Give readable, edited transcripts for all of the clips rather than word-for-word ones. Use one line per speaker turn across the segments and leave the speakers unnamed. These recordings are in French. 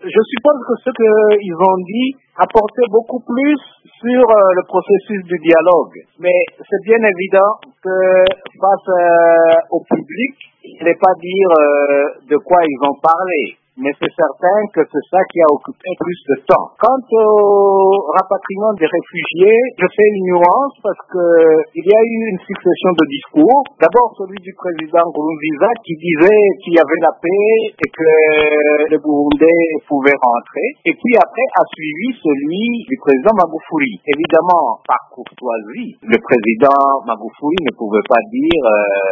Je suppose que ce qu'ils ont dit apportait beaucoup plus sur le processus du dialogue. Mais c'est bien évident que face au public, il ne fallait pas dire de quoi ils ont parlé. Mais c'est certain que c'est ça qui a occupé plus de temps. Quant au rapatriement des réfugiés, je fais une nuance parce que il y a eu une succession de discours. D'abord celui du président Nkurunziza qui disait qu'il y avait la paix et que les Burundais pouvaient rentrer. Et puis après a suivi celui du président Magufuli. Évidemment, par courtoisie, le président Magufuli ne pouvait pas dire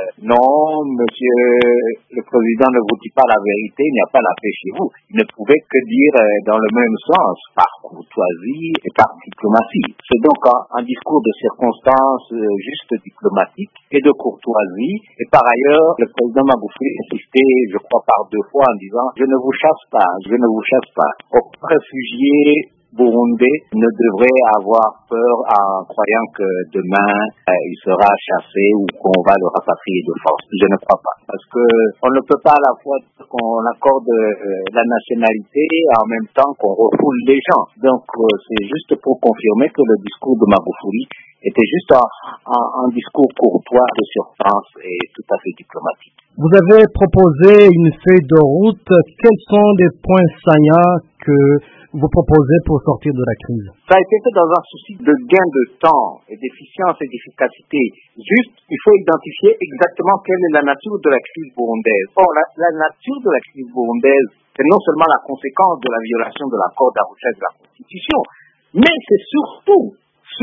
non, monsieur le président ne vous dit pas la vérité, il n'y a pas la paix chez vous. Il ne pouvait que dire dans le même sens, par courtoisie et par diplomatie. C'est donc un discours de circonstance juste diplomatique et de courtoisie. Et par ailleurs, le président Magufuli insistait, je crois, par 2 fois en disant « Je ne vous chasse pas, je ne vous chasse pas ». Aucun réfugié burundais ne devrait avoir peur en croyant que demain il sera chassé ou qu'on va le rapatrier de force. Je ne crois pas. Parce que on ne peut pas à la fois qu'on accorde la nationalité et en même temps qu'on refoule les gens. Donc c'est juste pour confirmer que le discours de Magufuli était juste un discours courtois de surface et tout à fait diplomatique.
Vous avez proposé une feuille de route. Quels sont les points saillants que vous proposez pour sortir de la crise?
Ça a été fait dans un souci de gain de temps et d'efficience et d'efficacité. Juste, il faut identifier exactement quelle est la nature de la crise burundaise. Or, la nature de la crise burundaise, c'est non seulement la conséquence de la violation de l'accord d'Arusha de la Constitution, mais c'est surtout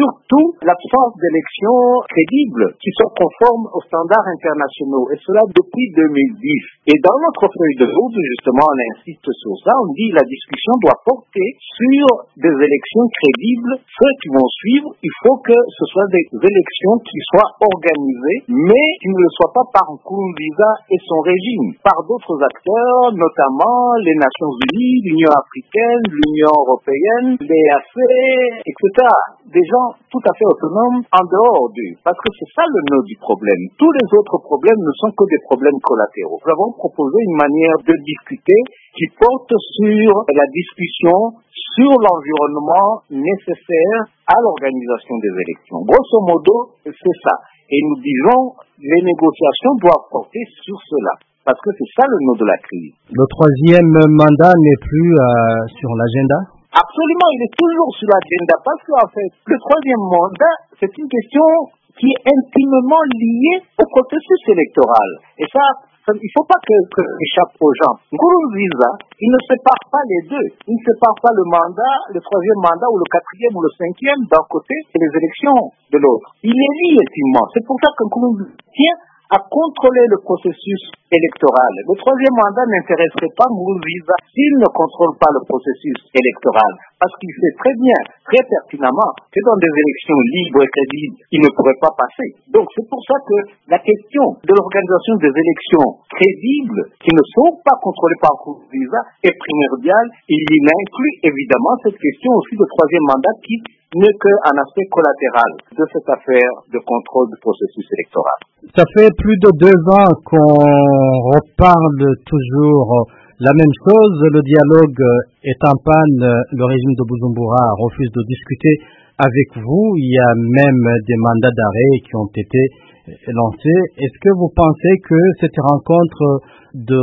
l'absence d'élections crédibles qui sont conformes aux standards internationaux, et cela depuis 2010. Et dans notre feuille de route, justement, on insiste sur ça, on dit que la discussion doit porter sur des élections crédibles. Ceux qui vont suivre, il faut que ce soit des élections qui soient organisées, mais qui ne le soient pas par Nkurunziza et son régime, par d'autres acteurs, notamment les Nations Unies, l'Union africaine, l'Union européenne, l'EAC, etc. Des gens tout à fait autonomes en dehors d'eux. Parce que c'est ça le nœud du problème. Tous les autres problèmes ne sont que des problèmes collatéraux. Nous avons proposé une manière de discuter qui porte sur la discussion sur l'environnement nécessaire à l'organisation des élections. Grosso modo, c'est ça. Et nous disons, les négociations doivent porter sur cela. Parce que c'est ça le nœud de la crise.
Le 3e mandat n'est plus sur l'agenda?
Absolument, il est toujours sur l'agenda parce qu'en fait, le 3e mandat, c'est une question qui est intimement liée au processus électoral. Et ça, il ne faut pas que échappe aux gens. Nkurunziza, il ne sépare pas les deux. Il ne sépare pas le mandat, le 3e mandat ou le 4e ou le 5e d'un côté et les élections de l'autre. Il est lié intimement. C'est pour ça que Nkurunziza tient à contrôler le processus électoral. Le 3e mandat n'intéresserait pas Nkurunziza s'il ne contrôle pas le processus électoral. Parce qu'il sait très bien, très pertinemment, que dans des élections libres et crédibles, il ne pourrait pas passer. Donc c'est pour ça que la question de l'organisation des élections crédibles, qui ne sont pas contrôlées par Nkurunziza, est primordiale. Et il inclut évidemment cette question aussi de 3e mandat qui n'est qu'un aspect collatéral de cette affaire de contrôle du processus électoral.
Ça fait plus de 2 ans qu'on reparle toujours la même chose. Le dialogue est en panne. Le régime de Bujumbura refuse de discuter avec vous. Il y a même des mandats d'arrêt qui ont été lancés. Est-ce que vous pensez que cette rencontre de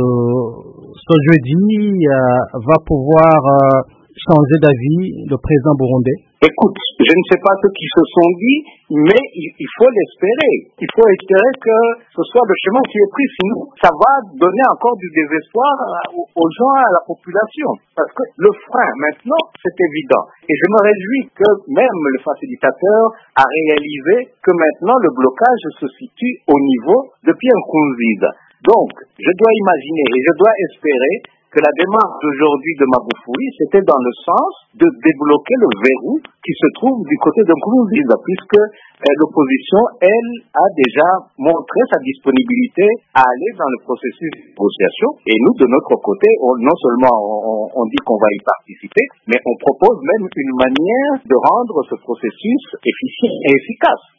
ce jeudi va pouvoir changer d'avis le président burundais?
Écoute, je ne sais pas ce qu'ils se sont dit, mais il faut l'espérer. Il faut espérer que ce soit le chemin qui est pris, sinon ça va donner encore du désespoir aux gens, à la population. Parce que le frein, maintenant, c'est évident. Et je me réjouis que même le facilitateur a réalisé que maintenant le blocage se situe au niveau de Pierre Nkurunziza. Donc, je dois imaginer et je dois espérer que la démarche d'aujourd'hui de Magufuli, c'était dans le sens de débloquer le verrou qui se trouve du côté de Nkurunziza, puisque l'opposition, elle, a déjà montré sa disponibilité à aller dans le processus de négociation. Et nous, de notre côté, non seulement on dit qu'on va y participer, mais on propose même une manière de rendre ce processus efficient et efficace.